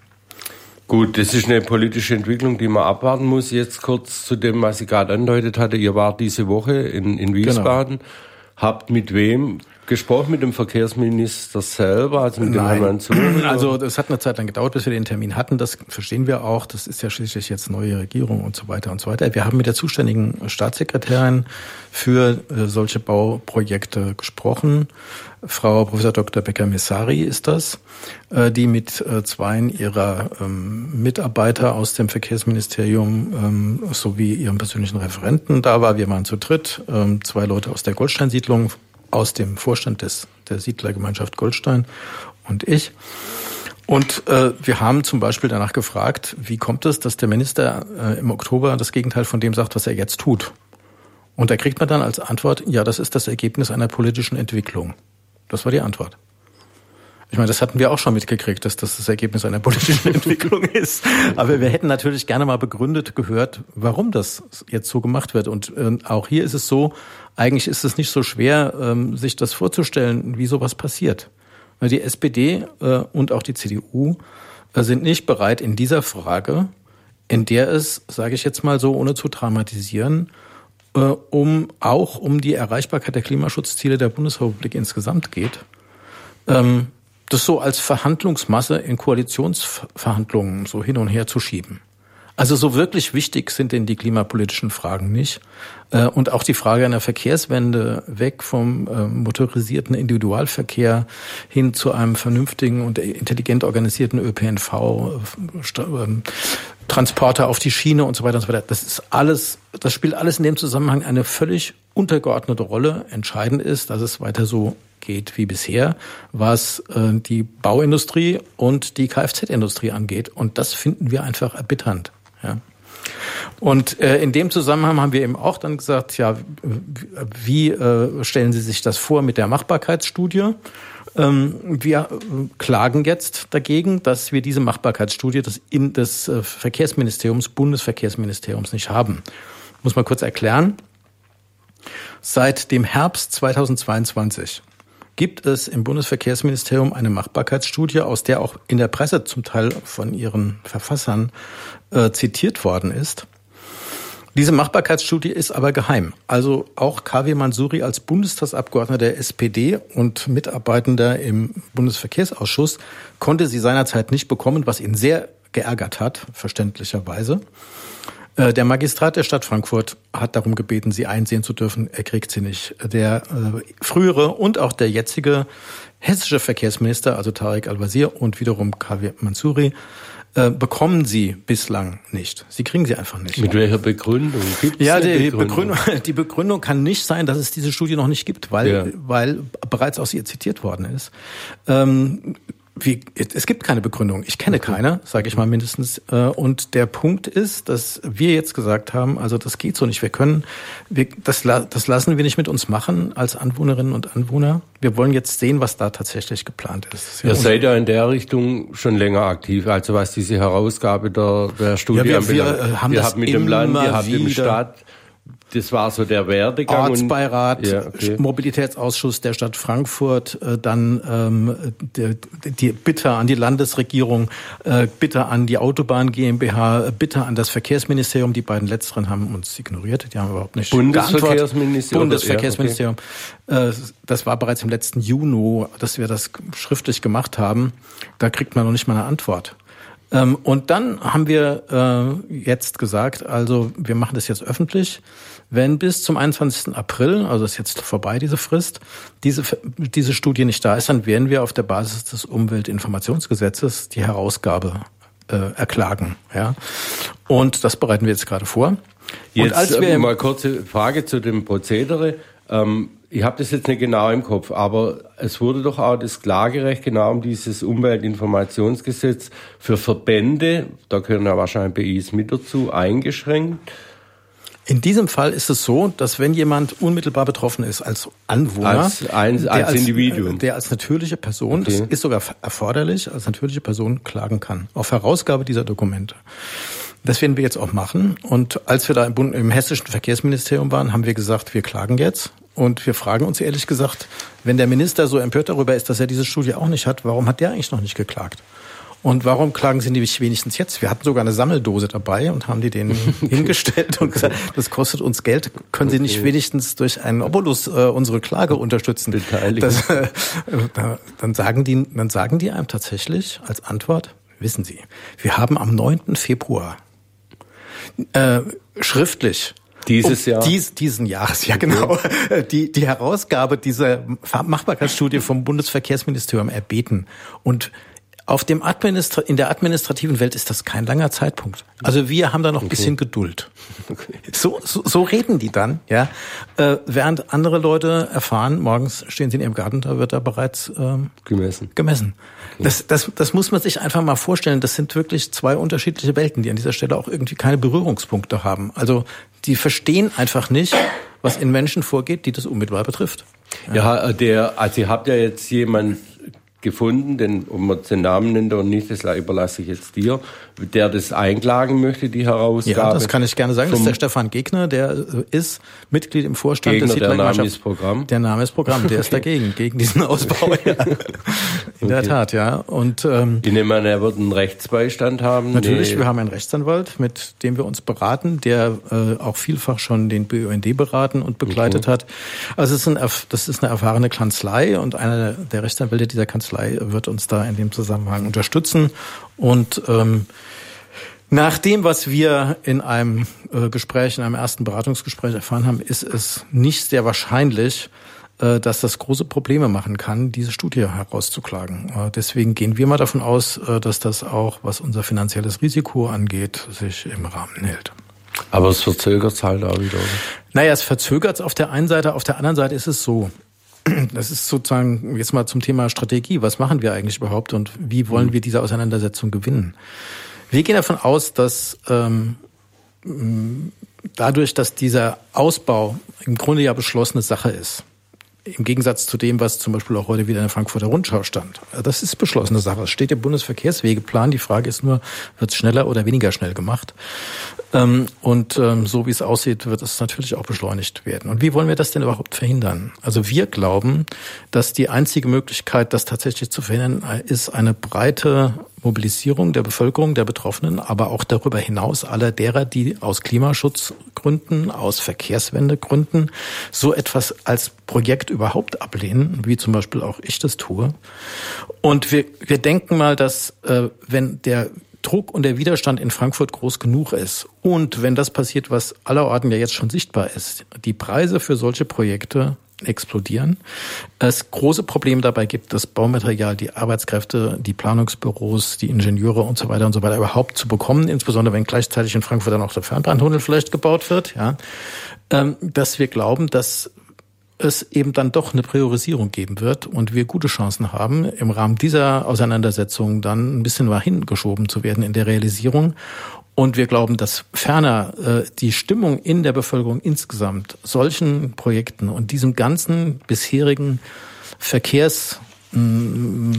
Gut, das ist eine politische Entwicklung, die man abwarten muss. Jetzt kurz zu dem, was ich gerade andeutet hatte. Ihr wart diese Woche in Wiesbaden. Genau. Habt mit wem gesprochen? Mit dem Verkehrsminister selber, also mit dem Herrn Mansouri? Also das hat eine Zeit lang gedauert, bis wir den Termin hatten. Das verstehen wir auch. Das ist ja schließlich jetzt neue Regierung und so weiter und so weiter. Wir haben mit der zuständigen Staatssekretärin für solche Bauprojekte gesprochen. Frau Prof. Dr. Becker-Messari ist das, die mit zweien ihrer Mitarbeiter aus dem Verkehrsministerium sowie ihrem persönlichen Referenten da war. Wir waren zu dritt, 2 Leute aus der Goldstein-Siedlung, aus dem Vorstand der Siedlergemeinschaft Goldstein und ich. Und wir haben zum Beispiel danach gefragt, wie kommt es, dass der Minister im Oktober das Gegenteil von dem sagt, was er jetzt tut? Und da kriegt man dann als Antwort, ja, das ist das Ergebnis einer politischen Entwicklung. Das war die Antwort. Ich meine, das hatten wir auch schon mitgekriegt, dass das Ergebnis einer politischen Entwicklung ist. Aber wir hätten natürlich gerne mal begründet gehört, warum das jetzt so gemacht wird. Und auch hier ist es so, eigentlich ist es nicht so schwer, sich das vorzustellen, wie sowas passiert. Die SPD und auch die CDU sind nicht bereit in dieser Frage, in der es, sage ich jetzt mal so, ohne zu dramatisieren, um die Erreichbarkeit der Klimaschutzziele der Bundesrepublik insgesamt geht, das so als Verhandlungsmasse in Koalitionsverhandlungen so hin und her zu schieben. Also so wirklich wichtig sind denn die klimapolitischen Fragen nicht. Und auch die Frage einer Verkehrswende weg vom motorisierten Individualverkehr hin zu einem vernünftigen und intelligent organisierten ÖPNV, Transporter auf die Schiene und so weiter und so weiter. Das spielt alles in dem Zusammenhang eine völlig untergeordnete Rolle. Entscheidend ist, dass es weiter so geht wie bisher, was die Bauindustrie und die Kfz-Industrie angeht. Und das finden wir einfach erbitternd. Ja. Und in dem Zusammenhang haben wir eben auch dann gesagt, ja, wie stellen Sie sich das vor mit der Machbarkeitsstudie? Wir klagen jetzt dagegen, dass wir diese Machbarkeitsstudie des Verkehrsministeriums, Bundesverkehrsministeriums nicht haben. Muss man kurz erklären. Seit dem Herbst 2022 gibt es im Bundesverkehrsministerium eine Machbarkeitsstudie, aus der auch in der Presse zum Teil von ihren Verfassern zitiert worden ist. Diese Machbarkeitsstudie ist aber geheim. Also auch KW Mansouri als Bundestagsabgeordneter der SPD und Mitarbeitender im Bundesverkehrsausschuss konnte sie seinerzeit nicht bekommen, was ihn sehr geärgert hat, verständlicherweise. Der Magistrat der Stadt Frankfurt hat darum gebeten, sie einsehen zu dürfen. Er kriegt sie nicht. Der frühere und auch der jetzige hessische Verkehrsminister, also Tarek Al-Wazir und wiederum KW Mansouri, bekommen sie bislang nicht. Sie kriegen sie einfach nicht. Mit welcher Begründung? Gibt's die Begründung kann nicht sein, dass es diese Studie noch nicht gibt, weil bereits aus ihr zitiert worden ist. Es gibt keine Begründung. Ich kenne keine, sage ich mal mindestens. Und der Punkt ist, dass wir jetzt gesagt haben, also das geht so nicht. Das lassen wir nicht mit uns machen als Anwohnerinnen und Anwohner. Wir wollen jetzt sehen, was da tatsächlich geplant ist. Ihr seid ja in der Richtung schon länger aktiv, also was diese Herausgabe der Studie anbelangt. Ihr habt mit dem Land, ihr habt mit der Stadt Das war so der Werdegang. Ortsbeirat, Mobilitätsausschuss der Stadt Frankfurt, dann die Bitte an die Landesregierung, Bitte an die Autobahn GmbH, Bitte an das Verkehrsministerium. Die beiden letzteren haben uns ignoriert, die haben überhaupt nicht geantwortet. Bundesverkehrsministerium. Das war bereits im letzten Juni, dass wir das schriftlich gemacht haben. Da kriegt man noch nicht mal eine Antwort. Und dann haben wir jetzt gesagt, also wir machen das jetzt öffentlich. Wenn bis zum 21. April, also ist jetzt vorbei diese Frist, diese Studie nicht da ist, dann werden wir auf der Basis des Umweltinformationsgesetzes die Herausgabe erklagen. Ja? Und das bereiten wir jetzt gerade vor. Jetzt und als wir mal kurze Frage zu dem Prozedere. Ich habe das jetzt nicht genau im Kopf, aber es wurde doch auch das Klagerecht genau um dieses Umweltinformationsgesetz für Verbände, da gehören ja wahrscheinlich BIs mit dazu, eingeschränkt. In diesem Fall ist es so, dass wenn jemand unmittelbar betroffen ist als Anwohner, als Individuum, der als natürliche Person, das ist sogar erforderlich, als natürliche Person klagen kann, auf Herausgabe dieser Dokumente. Das werden wir jetzt auch machen. Und als wir da im hessischen Verkehrsministerium waren, haben wir gesagt, wir klagen jetzt. Und wir fragen uns ehrlich gesagt, wenn der Minister so empört darüber ist, dass er diese Studie auch nicht hat, warum hat der eigentlich noch nicht geklagt? Und warum klagen Sie nicht wenigstens jetzt? Wir hatten sogar eine Sammeldose dabei und haben die denen hingestellt und gesagt, das kostet uns Geld. Können Sie nicht wenigstens durch einen Obolus unsere Klage unterstützen? Dann sagen die einem tatsächlich als Antwort, wissen Sie, wir haben am 9. Februar schriftlich diesen Jahres, ja genau, die Herausgabe dieser Machbarkeitsstudie vom Bundesverkehrsministerium erbeten. Und in der administrativen Welt ist das kein langer Zeitpunkt. Also wir haben da noch ein bisschen Geduld. So reden die dann, ja. Während andere Leute erfahren, morgens stehen sie in ihrem Garten, da wird da bereits gemessen. Das muss man sich einfach mal vorstellen. Das sind wirklich zwei unterschiedliche Welten, die an dieser Stelle auch irgendwie keine Berührungspunkte haben. Also die verstehen einfach nicht, was in Menschen vorgeht, die das unmittelbar betrifft. Ja, also ihr habt ja jetzt jemand gefunden, ob man den Namen nennt oder nicht, das überlasse ich jetzt dir, der das einklagen möchte, die Herausgabe. Ja, das kann ich gerne sagen. Das ist der Stefan Gegner, der ist Mitglied im Vorstand des der Name ist Programm. Der Name ist Programm, der ist dagegen, gegen diesen Ausbau. Ja. In der Tat, ja. Und ich nehme an, er wird einen Rechtsbeistand haben. Natürlich, wir haben einen Rechtsanwalt, mit dem wir uns beraten, der auch vielfach schon den BUND beraten und begleitet hat. Also das ist eine erfahrene Kanzlei und einer der Rechtsanwälte dieser Kanzlei wird uns da in dem Zusammenhang unterstützen. Und nach dem, was wir in einem ersten Beratungsgespräch erfahren haben, ist es nicht sehr wahrscheinlich, dass das große Probleme machen kann, diese Studie herauszuklagen. Deswegen gehen wir mal davon aus, dass das auch, was unser finanzielles Risiko angeht, sich im Rahmen hält. Aber es verzögert es halt auch wieder, oder? Naja, es verzögert es auf der einen Seite, auf der anderen Seite ist es so. Das ist sozusagen jetzt mal zum Thema Strategie. Was machen wir eigentlich überhaupt und wie wollen wir diese Auseinandersetzung gewinnen? Wir gehen davon aus, dass dadurch, dass dieser Ausbau im Grunde ja beschlossene Sache ist, im Gegensatz zu dem, was zum Beispiel auch heute wieder in der Frankfurter Rundschau stand. Das ist beschlossene Sache. Es steht im Bundesverkehrswegeplan. Die Frage ist nur, wird es schneller oder weniger schnell gemacht? Und so wie es aussieht, wird es natürlich auch beschleunigt werden. Und wie wollen wir das denn überhaupt verhindern? Also wir glauben, dass die einzige Möglichkeit, das tatsächlich zu verhindern, ist eine breite Mobilisierung der Bevölkerung, der Betroffenen, aber auch darüber hinaus aller derer, die aus Klimaschutzgründen, aus Verkehrswendegründen so etwas als Projekt überhaupt ablehnen, wie zum Beispiel auch ich das tue. Und wir denken mal, dass wenn der Druck und der Widerstand in Frankfurt groß genug ist und wenn das passiert, was allerorten ja jetzt schon sichtbar ist, die Preise für solche Projekte explodieren. Es große Probleme dabei gibt, das Baumaterial, die Arbeitskräfte, die Planungsbüros, die Ingenieure und so weiter überhaupt zu bekommen, insbesondere wenn gleichzeitig in Frankfurt dann auch der Fernbahntunnel vielleicht gebaut wird, ja, dass wir glauben, dass es eben dann doch eine Priorisierung geben wird und wir gute Chancen haben, im Rahmen dieser Auseinandersetzung dann ein bisschen mal hingeschoben zu werden in der Realisierung. Und wir glauben, dass ferner die Stimmung in der Bevölkerung insgesamt solchen Projekten und diesem ganzen bisherigen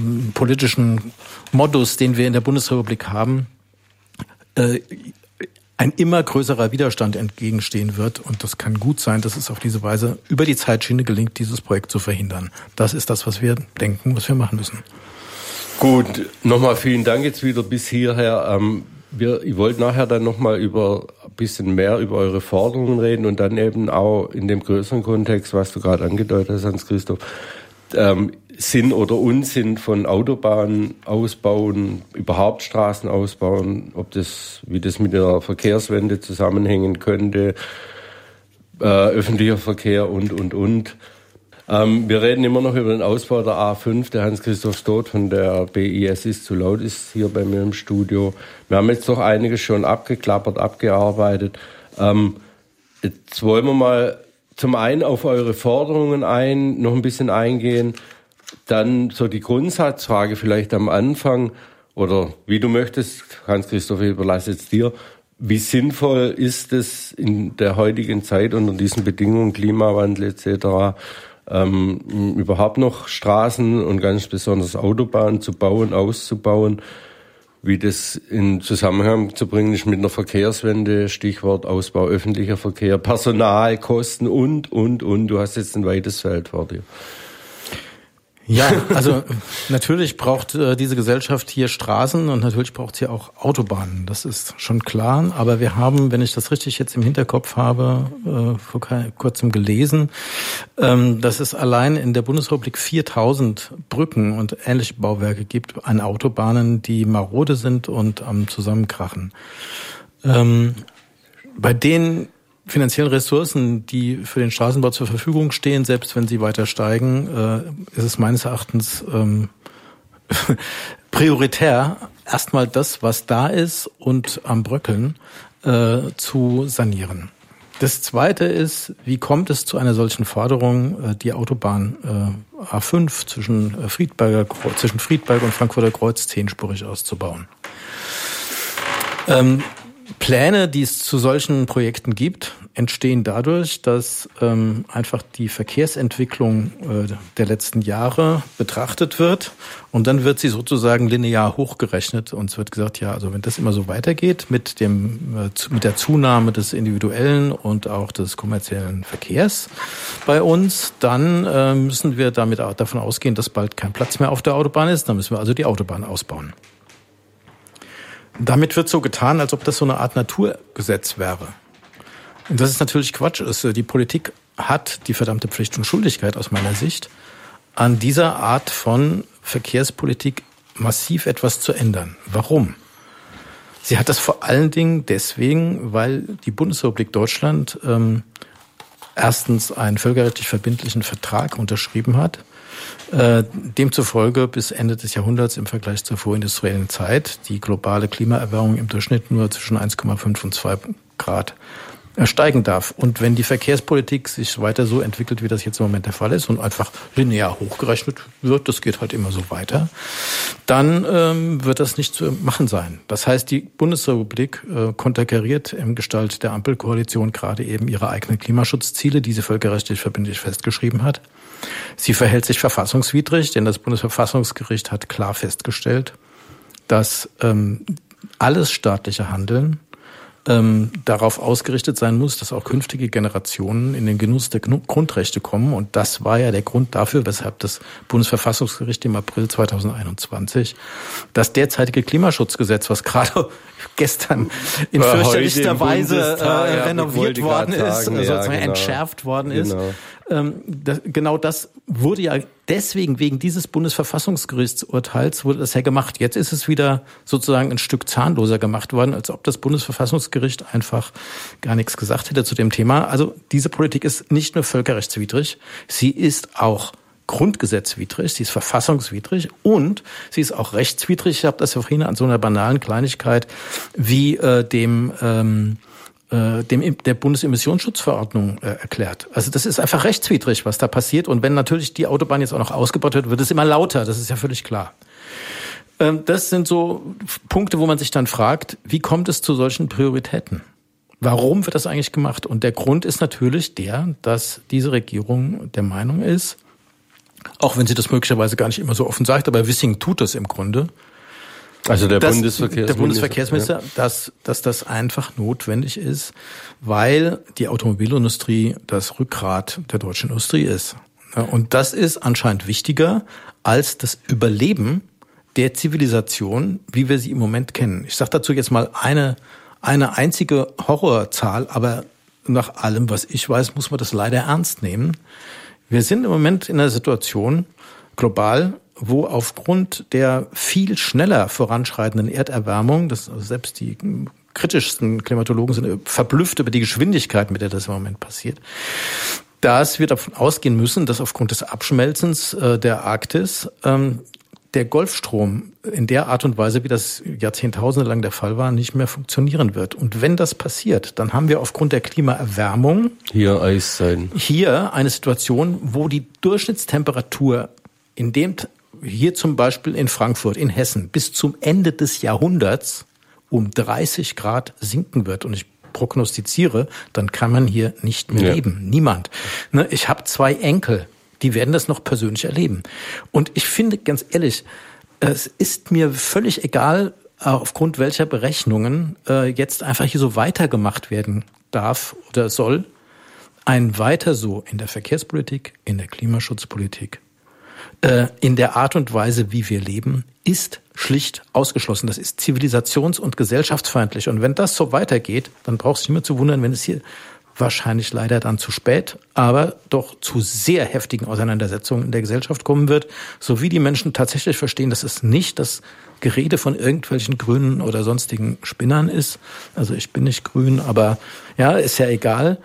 verkehrspolitischen Modus, den wir in der Bundesrepublik haben, ein immer größerer Widerstand entgegenstehen wird. Und das kann gut sein, dass es auf diese Weise über die Zeitschiene gelingt, dieses Projekt zu verhindern. Das ist das, was wir denken, was wir machen müssen. Gut, nochmal vielen Dank jetzt wieder bis hierher. Ich wollte nachher dann nochmal ein bisschen mehr über eure Forderungen reden und dann eben auch in dem größeren Kontext, was du gerade angedeutet hast, Hans-Christoph, Sinn oder Unsinn von Autobahnen ausbauen, überhaupt Straßen ausbauen, wie das mit der Verkehrswende zusammenhängen könnte, öffentlicher Verkehr und. Wir reden immer noch über den Ausbau der A5. Der Hans-Christoph Stoth von der BIS ist zu laut, ist hier bei mir im Studio. Wir haben jetzt doch einiges schon abgeklappert, abgearbeitet. Jetzt wollen wir mal zum einen auf eure Forderungen noch ein bisschen eingehen. Dann so die Grundsatzfrage vielleicht am Anfang oder wie du möchtest, Hans-Christoph, ich überlasse jetzt dir. Wie sinnvoll ist es in der heutigen Zeit unter diesen Bedingungen, Klimawandel etc., überhaupt noch Straßen und ganz besonders Autobahnen zu bauen, auszubauen, wie das in Zusammenhang zu bringen ist mit einer Verkehrswende, Stichwort Ausbau öffentlicher Verkehr, Personal, Kosten und. Du hast jetzt ein weites Feld vor dir. Ja, also natürlich braucht diese Gesellschaft hier Straßen und natürlich braucht sie auch Autobahnen. Das ist schon klar. Aber wir haben, wenn ich das richtig jetzt im Hinterkopf habe, vor kurzem gelesen, dass es allein in der Bundesrepublik 4000 Brücken und ähnliche Bauwerke gibt an Autobahnen, die marode sind und am Zusammenkrachen. Bei den finanziellen Ressourcen, die für den Straßenbau zur Verfügung stehen, selbst wenn sie weiter steigen, ist es meines Erachtens prioritär, erstmal das, was da ist und am Bröckeln zu sanieren. Das Zweite ist, wie kommt es zu einer solchen Forderung, die Autobahn A5 zwischen Friedberg und Frankfurter Kreuz 10-spurig auszubauen? Pläne, die es zu solchen Projekten gibt, entstehen dadurch, dass einfach die Verkehrsentwicklung der letzten Jahre betrachtet wird und dann wird sie sozusagen linear hochgerechnet und es wird gesagt, ja, also wenn das immer so weitergeht mit der Zunahme des individuellen und auch des kommerziellen Verkehrs bei uns, dann müssen wir davon ausgehen, dass bald kein Platz mehr auf der Autobahn ist, dann müssen wir also die Autobahn ausbauen. Damit wird so getan, als ob das so eine Art Naturgesetz wäre. Und das ist natürlich Quatsch. Die Politik hat die verdammte Pflicht und Schuldigkeit aus meiner Sicht, an dieser Art von Verkehrspolitik massiv etwas zu ändern. Warum? Sie hat das vor allen Dingen deswegen, weil die Bundesrepublik Deutschland erstens einen völkerrechtlich verbindlichen Vertrag unterschrieben hat, demzufolge bis Ende des Jahrhunderts im Vergleich zur vorindustriellen Zeit die globale Klimaerwärmung im Durchschnitt nur zwischen 1,5 und 2 Grad steigen darf. Und wenn die Verkehrspolitik sich weiter so entwickelt, wie das jetzt im Moment der Fall ist und einfach linear hochgerechnet wird, das geht halt immer so weiter, dann wird das nicht zu machen sein. Das heißt, die Bundesrepublik konterkariert in Gestalt der Ampelkoalition gerade eben ihre eigenen Klimaschutzziele, die sie völkerrechtlich verbindlich festgeschrieben hat. Sie verhält sich verfassungswidrig, denn das Bundesverfassungsgericht hat klar festgestellt, dass alles staatliche Handeln darauf ausgerichtet sein muss, dass auch künftige Generationen in den Genuss der Grundrechte kommen. Und das war ja der Grund dafür, weshalb das Bundesverfassungsgericht im April 2021 das derzeitige Klimaschutzgesetz, was gerade gestern in fürchterlichster Weise renoviert worden ist, sozusagen entschärft worden ist. Genau das wurde ja deswegen, wegen dieses Bundesverfassungsgerichtsurteils wurde das ja gemacht. Jetzt ist es wieder sozusagen ein Stück zahnloser gemacht worden, als ob das Bundesverfassungsgericht einfach gar nichts gesagt hätte zu dem Thema. Also diese Politik ist nicht nur völkerrechtswidrig, sie ist auch grundgesetzwidrig, sie ist verfassungswidrig und sie ist auch rechtswidrig. Ich habe das ja vorhin an so einer banalen Kleinigkeit wie der Bundesemissionsschutzverordnung erklärt. Also das ist einfach rechtswidrig, was da passiert. Und wenn natürlich die Autobahn jetzt auch noch ausgebaut wird, wird es immer lauter. Das ist ja völlig klar. Das sind so Punkte, wo man sich dann fragt, wie kommt es zu solchen Prioritäten? Warum wird das eigentlich gemacht? Und der Grund ist natürlich dass diese Regierung der Meinung ist, auch wenn sie das möglicherweise gar nicht immer so offen sagt, aber Wissing tut das im Grunde, Also der Bundesverkehrsminister, dass das einfach notwendig ist, weil die Automobilindustrie das Rückgrat der deutschen Industrie ist. Und das ist anscheinend wichtiger als das Überleben der Zivilisation, wie wir sie im Moment kennen. Ich sage dazu jetzt mal eine einzige Horrorzahl, aber nach allem, was ich weiß, muss man das leider ernst nehmen. Wir sind im Moment in einer Situation global, wo aufgrund der viel schneller voranschreitenden Erderwärmung, selbst die kritischsten Klimatologen sind verblüfft über die Geschwindigkeit, mit der das im Moment passiert, dass wir davon ausgehen müssen, dass aufgrund des Abschmelzens der Arktis der Golfstrom in der Art und Weise, wie das Jahrzehntausende lang der Fall war, nicht mehr funktionieren wird. Und wenn das passiert, dann haben wir aufgrund der Klimaerwärmung hier Eiszeiten. Hier eine Situation, wo die Durchschnittstemperatur hier zum Beispiel in Frankfurt, in Hessen, bis zum Ende des Jahrhunderts um 30 Grad sinken wird. Und ich prognostiziere, dann kann man hier nicht mehr leben. Niemand. Ich habe 2 Enkel, die werden das noch persönlich erleben. Und ich finde, ganz ehrlich, es ist mir völlig egal, aufgrund welcher Berechnungen jetzt einfach hier so weitergemacht werden darf oder soll. Ein Weiter so in der Verkehrspolitik, in der Klimaschutzpolitik, in der Art und Weise, wie wir leben, ist schlicht ausgeschlossen. Das ist zivilisations- und gesellschaftsfeindlich. Und wenn das so weitergeht, dann braucht es nicht mehr zu wundern, wenn es hier wahrscheinlich leider dann zu spät, aber doch zu sehr heftigen Auseinandersetzungen in der Gesellschaft kommen wird, sowie die Menschen tatsächlich verstehen, dass es nicht das Gerede von irgendwelchen Grünen oder sonstigen Spinnern ist. Also ich bin nicht grün, aber ja, ist ja egal,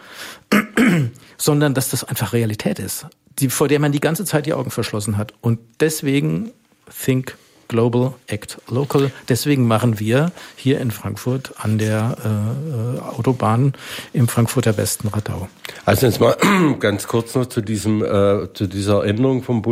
sondern dass das einfach Realität ist, vor der man die ganze Zeit die Augen verschlossen hat. Und deswegen think global, act local. Deswegen machen wir hier in Frankfurt an der Autobahn im Frankfurter Westen-Radau. Also jetzt mal ganz kurz noch zu dieser Änderung vom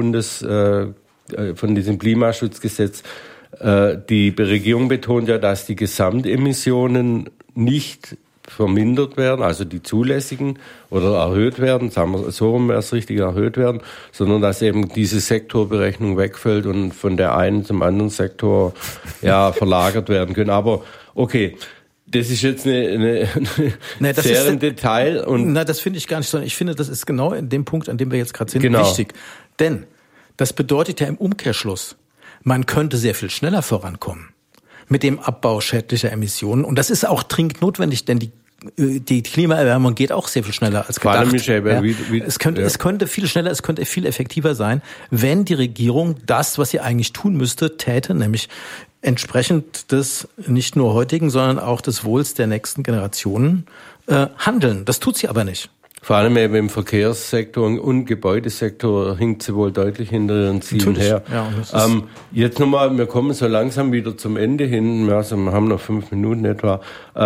von diesem Klimaschutzgesetz. Die Regierung betont ja, dass die Gesamtemissionen nicht vermindert werden, also die zulässigen oder erhöht werden, sagen wir so rum wäre es richtig, erhöht werden, sondern dass eben diese Sektorberechnung wegfällt und von der einen zum anderen Sektor verlagert werden können. Aber okay, das ist jetzt eine sehr im Detail. Das finde ich gar nicht, sondern ich finde, das ist genau in dem Punkt, an dem wir jetzt gerade sind, wichtig. Denn das bedeutet ja im Umkehrschluss, man könnte sehr viel schneller vorankommen mit dem Abbau schädlicher Emissionen. Und das ist auch dringend notwendig, denn die Klimaerwärmung geht auch sehr viel schneller als gedacht. Es könnte viel schneller, es könnte viel effektiver sein, wenn die Regierung das, was sie eigentlich tun müsste, täte, nämlich entsprechend des nicht nur heutigen, sondern auch des Wohls der nächsten Generationen handeln. Das tut sie aber nicht. Vor allem eben im Verkehrssektor und Gebäudesektor hinkt sie wohl deutlich hinter ihren Zielen her. Ja, jetzt nochmal, wir kommen so langsam wieder zum Ende hin, also wir haben noch 5 Minuten etwa.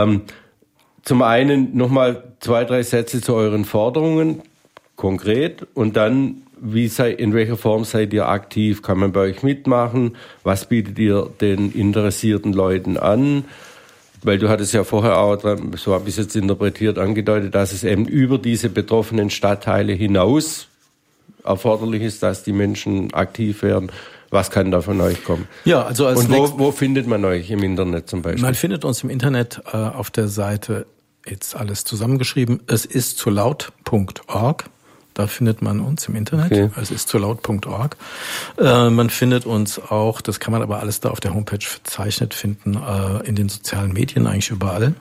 Zum einen nochmal 2, 3 Sätze zu euren Forderungen, konkret, und dann, in welcher Form seid ihr aktiv? Kann man bei euch mitmachen? Was bietet ihr den interessierten Leuten an? Weil du hattest ja vorher auch, so habe ich es jetzt interpretiert, angedeutet, dass es eben über diese betroffenen Stadtteile hinaus erforderlich ist, dass die Menschen aktiv werden. Was kann da von euch kommen? Ja, also und wo findet man euch im Internet zum Beispiel? Man findet uns im Internet auf der Seite, jetzt alles zusammengeschrieben, es ist zu laut.org. Da findet man uns im Internet. Okay. Es ist zu laut.org. Man findet uns auch, das kann man aber alles da auf der Homepage verzeichnet finden, in den sozialen Medien, eigentlich überall.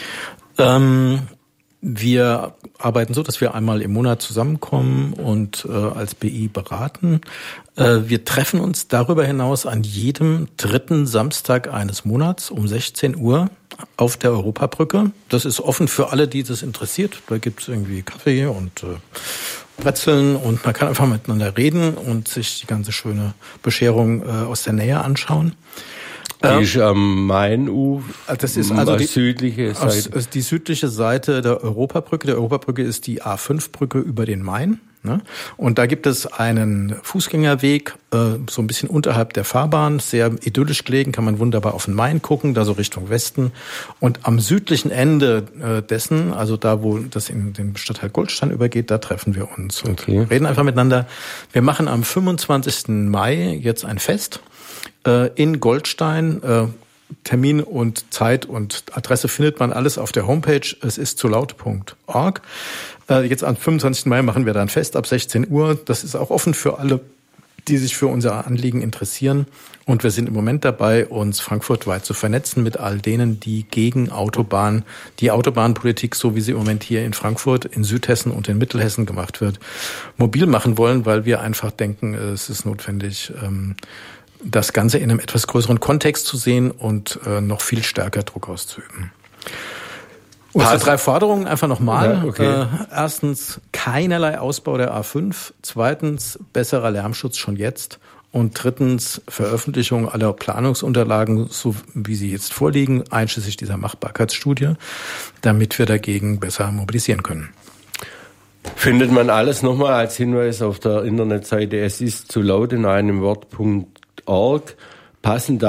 Wir arbeiten so, dass wir einmal im Monat zusammenkommen und als BI beraten. Wir treffen uns darüber hinaus an jedem 3. Samstag eines Monats um 16 Uhr auf der Europabrücke. Das ist offen für alle, die das interessiert. Da gibt es irgendwie Kaffee und Brezeln und man kann einfach miteinander reden und sich die ganze schöne Bescherung aus der Nähe anschauen. Die ist am Mainufer, das ist also die südliche Seite. Die südliche Seite der Europabrücke. Die Europabrücke ist die A5-Brücke über den Main. Ne? Und da gibt es einen Fußgängerweg, so ein bisschen unterhalb der Fahrbahn, sehr idyllisch gelegen, kann man wunderbar auf den Main gucken, da so Richtung Westen. Und am südlichen Ende dessen, also da, wo das in den Stadtteil Goldstein übergeht, da treffen wir uns und reden einfach miteinander. Wir machen am 25. Mai jetzt ein Fest in Goldstein. Termin und Zeit und Adresse findet man alles auf der Homepage. Es ist zulaut.org. Jetzt am 25. Mai machen wir dann Fest ab 16 Uhr. Das ist auch offen für alle, die sich für unser Anliegen interessieren. Und wir sind im Moment dabei, uns frankfurtweit zu vernetzen mit all denen, die gegen die Autobahnpolitik, so wie sie im Moment hier in Frankfurt, in Südhessen und in Mittelhessen gemacht wird, mobil machen wollen, weil wir einfach denken, es ist notwendig, das Ganze in einem etwas größeren Kontext zu sehen und noch viel stärker Druck auszuüben. Unsere 3 Forderungen einfach nochmal. Ja, okay. Erstens, keinerlei Ausbau der A5. Zweitens, besserer Lärmschutz schon jetzt. Und drittens, Veröffentlichung aller Planungsunterlagen, so wie sie jetzt vorliegen, einschließlich dieser Machbarkeitsstudie, damit wir dagegen besser mobilisieren können. Findet man alles nochmal als Hinweis auf der Internetseite es ist zu laut in einem Wort.org. Passend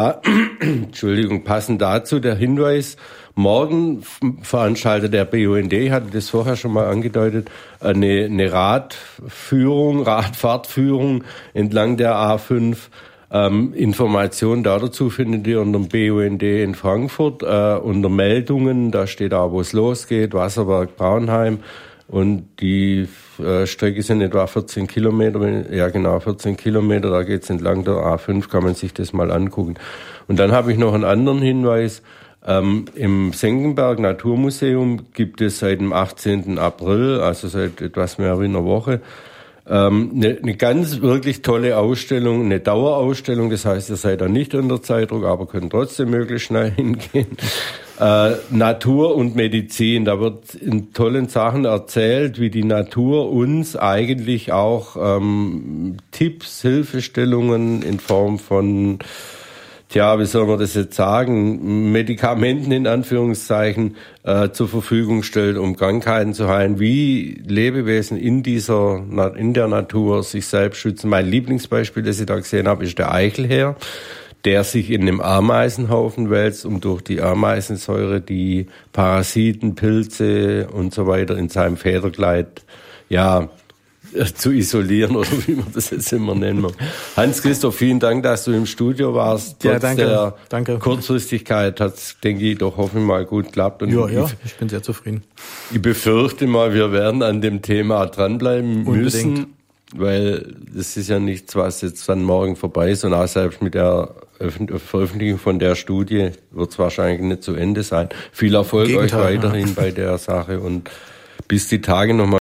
dazu der Hinweis, morgen veranstaltet der BUND, hatte das vorher schon mal angedeutet, eine Radfahrtführung entlang der A5. Informationen dazu findet ihr unter dem BUND in Frankfurt, unter Meldungen, da steht auch, wo es losgeht, Wasserwerk Braunheim. Und die Strecke sind etwa 14 Kilometer, ja genau 14 Kilometer, da geht's entlang der A5, kann man sich das mal angucken. Und dann habe ich noch einen anderen Hinweis. Im Senckenberg Naturmuseum gibt es seit dem 18. April, also seit etwas mehr als einer Woche, eine ganz wirklich tolle Ausstellung, eine Dauerausstellung, das heißt, ihr seid da nicht unter Zeitdruck, aber könnt trotzdem möglichst schnell hingehen. Natur und Medizin, da wird in tollen Sachen erzählt, wie die Natur uns eigentlich auch Tipps, Hilfestellungen in Form von, wie soll man das jetzt sagen, Medikamenten in Anführungszeichen zur Verfügung stellt, um Krankheiten zu heilen, wie Lebewesen in der Natur sich selbst schützen. Mein Lieblingsbeispiel, das ich da gesehen habe, ist der Eichelhäher, der sich in einem Ameisenhaufen wälzt, um durch die Ameisensäure die Parasiten, Pilze und so weiter in seinem Federkleid zu isolieren oder wie man das jetzt immer nennen mag. Hans-Christoph, vielen Dank, dass du im Studio warst. Trotz der Kurzfristigkeit hat es, denke ich, doch hoffentlich mal gut geklappt. Und ich bin sehr zufrieden. Ich befürchte mal, wir werden an dem Thema dranbleiben müssen, weil das ist ja nichts, was jetzt dann morgen vorbei ist. Und auch selbst mit der Veröffentlichung von der Studie wird es wahrscheinlich nicht zu Ende sein. Viel Erfolg euch weiterhin bei der Sache und bis die Tage nochmal.